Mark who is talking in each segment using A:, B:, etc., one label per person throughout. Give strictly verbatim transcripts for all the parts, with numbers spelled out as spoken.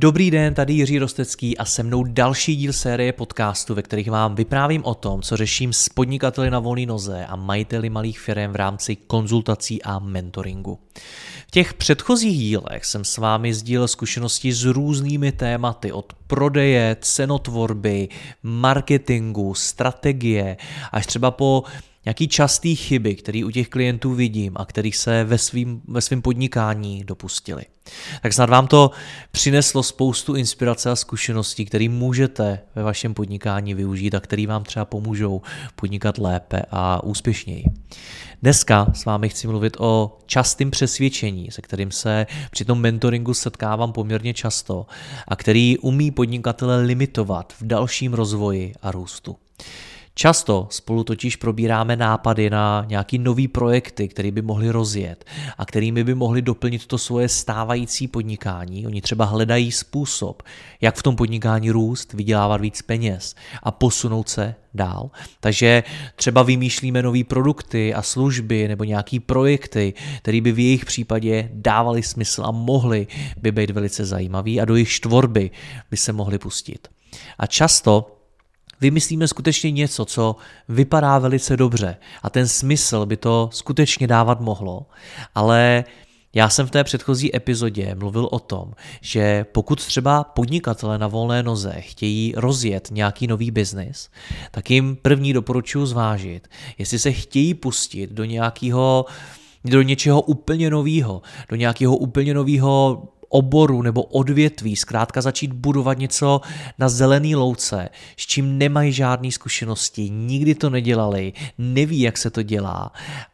A: Dobrý den, tady Jiří Rostecký a se mnou další díl série podcastu, ve kterých vám vyprávím o tom, co řeším s podnikateli na volné noze a majiteli malých firem v rámci konzultací a mentoringu. V těch předchozích dílech jsem s vámi sdílel zkušenosti s různými tématy od prodeje, cenotvorby, marketingu, strategie, až třeba po nějaký častý chyby, který u těch klientů vidím a kterých se ve svým, ve svým podnikání dopustili. Tak snad vám to přineslo spoustu inspirace a zkušeností, které můžete ve vašem podnikání využít a které vám třeba pomůžou podnikat lépe a úspěšněji. Dneska s vámi chci mluvit o častém přesvědčení, se kterým se při tom mentoringu setkávám poměrně často a který umí podnikatele limitovat v dalším rozvoji a růstu. Často spolu totiž probíráme nápady na nějaký nový projekty, které by mohli rozjet a kterými by mohli doplnit to svoje stávající podnikání. Oni třeba hledají způsob, jak v tom podnikání růst, vydělávat víc peněz a posunout se dál. Takže třeba vymýšlíme nové produkty a služby nebo nějaký projekty, které by v jejich případě dávaly smysl a mohly by být velice zajímavý a do jejich tvorby by se mohli pustit. A často vymyslíme skutečně něco, co vypadá velice dobře a ten smysl by to skutečně dávat mohlo, ale já jsem v té předchozí epizodě mluvil o tom, že pokud třeba podnikatelé na volné noze chtějí rozjet nějaký nový biznis, tak jim první doporučuji zvážit, jestli se chtějí pustit do nějakého, do něčeho úplně nového, do nějakého úplně nového oboru nebo odvětví, zkrátka začít budovat něco na zelený louce, s čím nemají žádné zkušenosti, nikdy to nedělali, neví, jak se to dělá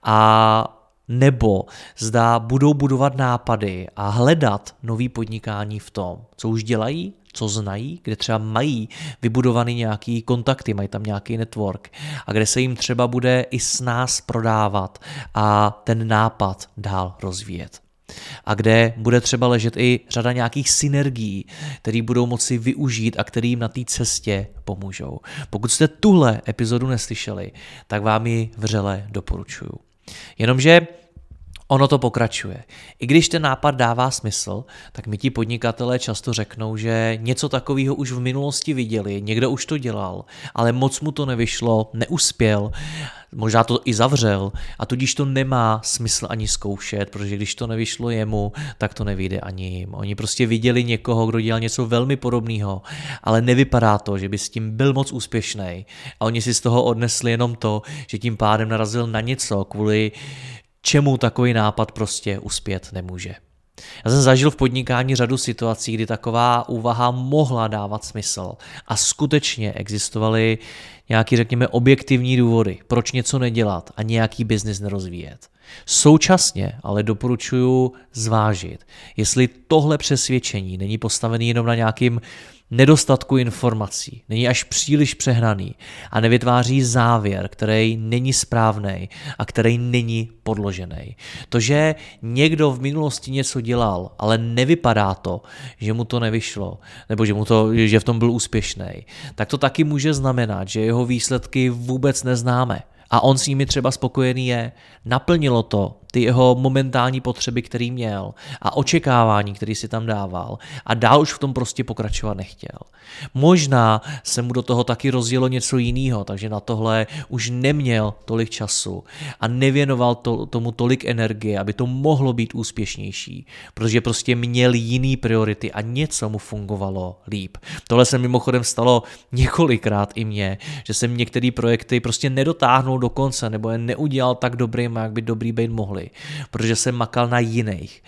A: a nebo zda budou budovat nápady a hledat nový podnikání v tom, co už dělají, co znají, kde třeba mají vybudovaný nějaký kontakty, mají tam nějaký network a kde se jim třeba bude i s nás prodávat a ten nápad dál rozvíjet. A kde bude třeba ležet i řada nějakých synergií, které budou moci využít a které jim na té cestě pomůžou. Pokud jste tuhle epizodu neslyšeli, tak vám ji vřele doporučuju. Jenomže ono to pokračuje. I když ten nápad dává smysl, tak mi ti podnikatelé často řeknou, že něco takového už v minulosti viděli, někdo už to dělal, ale moc mu to nevyšlo, neuspěl, možná to i zavřel a tudíž to nemá smysl ani zkoušet, protože když to nevyšlo jemu, tak to nevyjde ani jim. Oni prostě viděli někoho, kdo dělal něco velmi podobného, ale nevypadá to, že by s tím byl moc úspěšný a oni si z toho odnesli jenom to, že tím pádem narazil na něco, kvůli čemu takový nápad prostě uspět nemůže. Já jsem zažil v podnikání řadu situací, kdy taková úvaha mohla dávat smysl a skutečně existovaly nějaký, řekněme, objektivní důvody, proč něco nedělat a nějaký biznis nerozvíjet. Současně ale doporučuji zvážit, jestli tohle přesvědčení není postavené jenom na nějakým nedostatku informací, není až příliš přehnaný a nevytváří závěr, který není správný a který není podložený. To, že někdo v minulosti něco dělal, ale nevypadá to, že mu to nevyšlo, nebo že, mu to, že v tom byl úspěšný, tak to taky může znamenat, že jeho výsledky vůbec neznáme. A on s nimi třeba spokojený je, naplnilo to ty jeho momentální potřeby, který měl a očekávání, který si tam dával a dál už v tom prostě pokračovat nechtěl. Možná se mu do toho taky rozjelo něco jiného, takže na tohle už neměl tolik času a nevěnoval to, tomu tolik energie, aby to mohlo být úspěšnější, protože prostě měl jiný priority a něco mu fungovalo líp. Tohle se mimochodem stalo několikrát i mně, že jsem některé projekty prostě nedotáhnul do konce nebo je neudělal tak dobrýma, jak by dobrý být mohli, protože jsem makal na jiných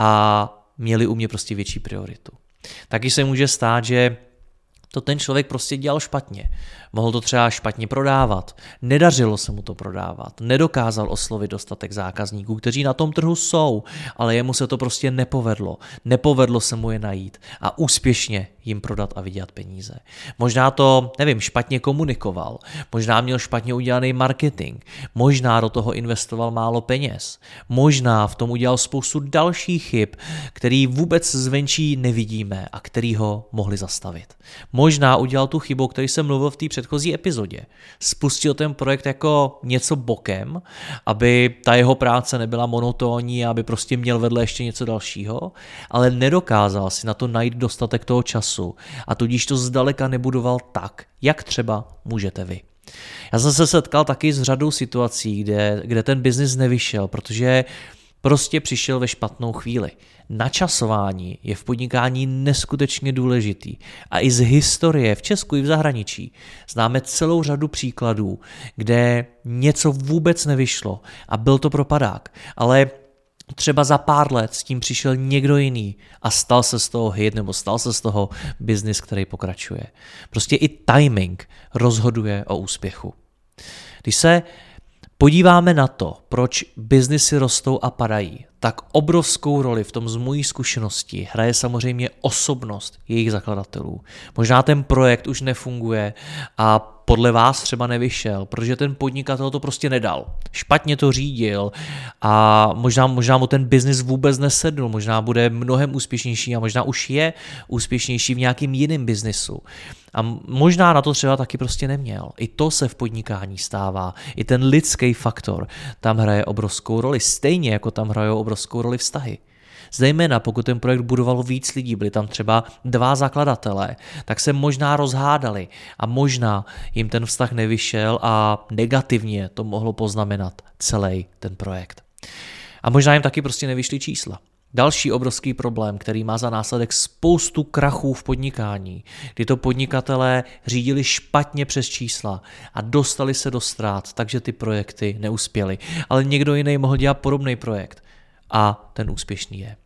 A: a měli u mě prostě větší prioritu. Taky se může stát, že to ten člověk prostě dělal špatně. Mohl to třeba špatně prodávat, nedařilo se mu to prodávat, nedokázal oslovit dostatek zákazníků, kteří na tom trhu jsou, ale jemu se to prostě nepovedlo. Nepovedlo se mu je najít a úspěšně jim prodat a vydělat peníze. Možná to, nevím, špatně komunikoval, možná měl špatně udělaný marketing, možná do toho investoval málo peněz, možná v tom udělal spoustu dalších chyb, který vůbec zvenčí nevidíme a který ho mohli zastavit. Možná udělal tu chybu, o které jsem mluvil v té předchozí epizodě. Spustil ten projekt jako něco bokem, aby ta jeho práce nebyla monotónní a aby prostě měl vedle ještě něco dalšího, ale nedokázal si na to najít dostatek toho času a tudíž to zdaleka nebudoval tak, jak třeba můžete vy. Já jsem se setkal taky s řadou situací, kde, kde ten biznis nevyšel, protože prostě přišel ve špatnou chvíli. Načasování je v podnikání neskutečně důležitý a i z historie v Česku i v zahraničí známe celou řadu příkladů, kde něco vůbec nevyšlo a byl to propadák, ale třeba za pár let s tím přišel někdo jiný a stal se z toho hit nebo stal se z toho biznis, který pokračuje. Prostě i timing rozhoduje o úspěchu. Když se podíváme na to, proč biznisy rostou a padají, tak obrovskou roli v tom z mojí zkušenosti hraje samozřejmě osobnost jejich zakladatelů. Možná ten projekt už nefunguje a podle vás třeba nevyšel, protože ten podnikatel to prostě nedal. Špatně to řídil a možná, možná mu ten biznis vůbec nesedl, možná bude mnohem úspěšnější a možná už je úspěšnější v nějakým jiném biznisu. A možná na to třeba taky prostě neměl. I to se v podnikání stává. I ten lidský faktor tam hraje obrovskou roli. Stejně jako tam hrajou obrovskou roli vztahy. Zejména pokud ten projekt budovalo víc lidí, byli tam třeba dva zakladatelé, tak se možná rozhádali a možná jim ten vztah nevyšel a negativně to mohlo poznamenat celý ten projekt. A možná jim taky prostě nevyšly čísla. Další obrovský problém, který má za následek spoustu krachů v podnikání, kdy to podnikatelé řídili špatně přes čísla a dostali se do ztrát, takže ty projekty neuspěly. Ale někdo jiný mohl dělat podobný projekt a ten úspěšný je.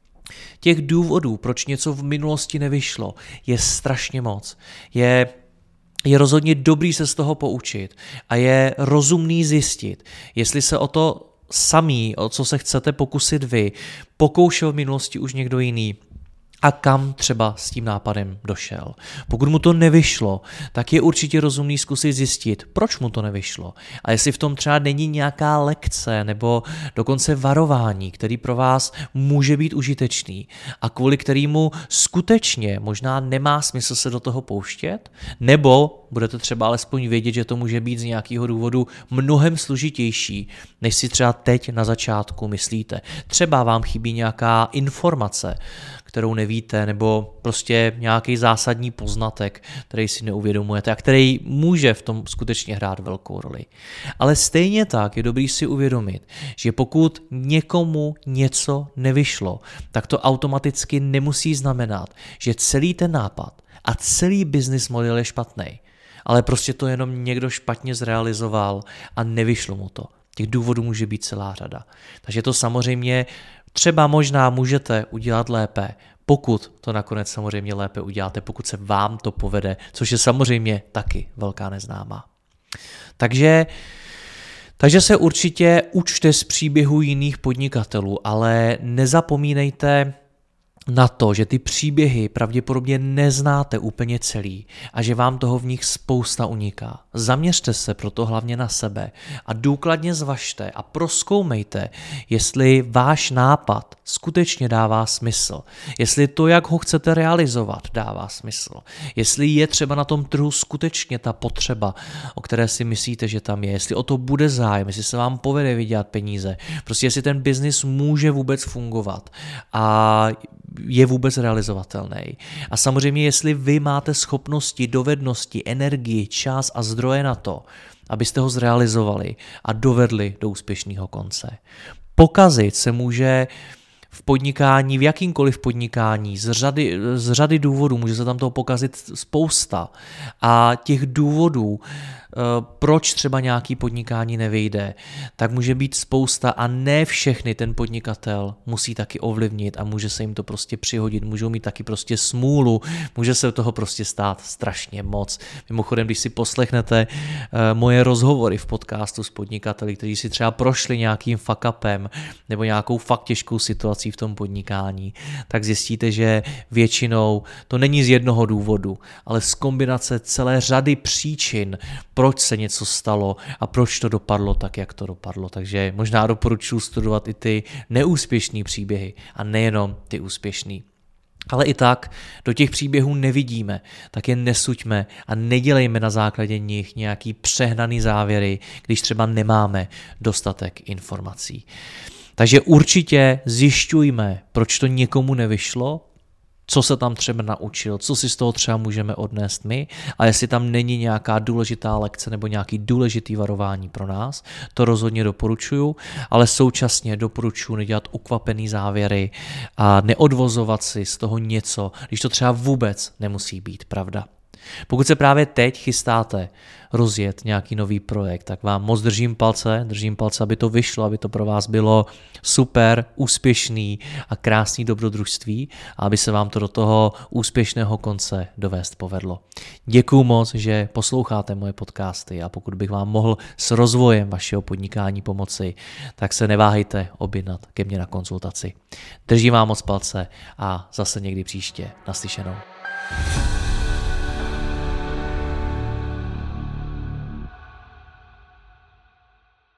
A: Těch důvodů, proč něco v minulosti nevyšlo, je strašně moc. Je, je rozhodně dobrý se z toho poučit a je rozumný zjistit, jestli se o to samý, o co se chcete pokusit vy, pokoušel v minulosti už někdo jiný a kam třeba s tím nápadem došel. Pokud mu to nevyšlo, tak je určitě rozumný zkusit zjistit, proč mu to nevyšlo. A jestli v tom třeba není nějaká lekce nebo dokonce varování, který pro vás může být užitečný a kvůli kterému skutečně možná nemá smysl se do toho pouštět, nebo budete třeba alespoň vědět, že to může být z nějakého důvodu mnohem složitější, než si třeba teď na začátku myslíte. Třeba vám chybí nějaká informace, kterou nevíte, nebo prostě nějaký zásadní poznatek, který si neuvědomujete a který může v tom skutečně hrát velkou roli. Ale stejně tak je dobrý si uvědomit, že pokud někomu něco nevyšlo, tak to automaticky nemusí znamenat, že celý ten nápad a celý business model je špatný. Ale prostě to jenom někdo špatně zrealizoval a nevyšlo mu to. Těch důvodů může být celá řada. Takže to samozřejmě třeba možná můžete udělat lépe, pokud to nakonec samozřejmě lépe uděláte, pokud se vám to povede, což je samozřejmě taky velká neznámá. Takže, takže se určitě učte z příběhů jiných podnikatelů, ale nezapomínejte na to, že ty příběhy pravděpodobně neznáte úplně celý a že vám toho v nich spousta uniká. Zaměřte se proto hlavně na sebe a důkladně zvažte a prozkoumejte, jestli váš nápad skutečně dává smysl, jestli to, jak ho chcete realizovat, dává smysl, jestli je třeba na tom trhu skutečně ta potřeba, o které si myslíte, že tam je, jestli o to bude zájem, jestli se vám povede vydělat peníze, prostě jestli ten biznis může vůbec fungovat a je vůbec realizovatelný. A samozřejmě, jestli vy máte schopnosti, dovednosti, energii, čas a zdroje na to, abyste ho zrealizovali a dovedli do úspěšného konce. Pokazit se může v podnikání, v jakýmkoliv podnikání, z řady, z řady důvodů, může se tam toho pokazit spousta. A těch důvodů proč třeba nějaký podnikání nevyjde, tak může být spousta a ne všechny ten podnikatel musí taky ovlivnit a může se jim to prostě přihodit, můžou mít taky prostě smůlu, může se toho prostě stát strašně moc. Mimochodem, když si poslechnete moje rozhovory v podcastu s podnikateli, kteří si třeba prošli nějakým fuck upem nebo nějakou fakt těžkou situací v tom podnikání, tak zjistíte, že většinou to není z jednoho důvodu, ale z kombinace celé řady příčin, proč se něco stalo a proč to dopadlo tak, jak to dopadlo. Takže možná doporučuji studovat i ty neúspěšné příběhy a nejenom ty úspěšný. Ale i tak do těch příběhů nevidíme, tak je nesuďme a nedělejme na základě nich nějaký přehnaný závěry, když třeba nemáme dostatek informací. Takže určitě zjišťujme, proč to někomu nevyšlo, co se tam třeba naučil, co si z toho třeba můžeme odnést my a jestli tam není nějaká důležitá lekce nebo nějaký důležitý varování pro nás, to rozhodně doporučuju, ale současně doporučuji nedělat ukvapený závěry a neodvozovat si z toho něco, když to třeba vůbec nemusí být pravda. Pokud se právě teď chystáte rozjet nějaký nový projekt, tak vám moc držím palce, držím palce, aby to vyšlo, aby to pro vás bylo super, úspěšný a krásný dobrodružství a aby se vám to do toho úspěšného konce dovést povedlo. Děkuju moc, že posloucháte moje podcasty a pokud bych vám mohl s rozvojem vašeho podnikání pomoci, tak se neváhejte objednat ke mně na konzultaci. Držím vám moc palce a zase někdy příště. Naslyšenou.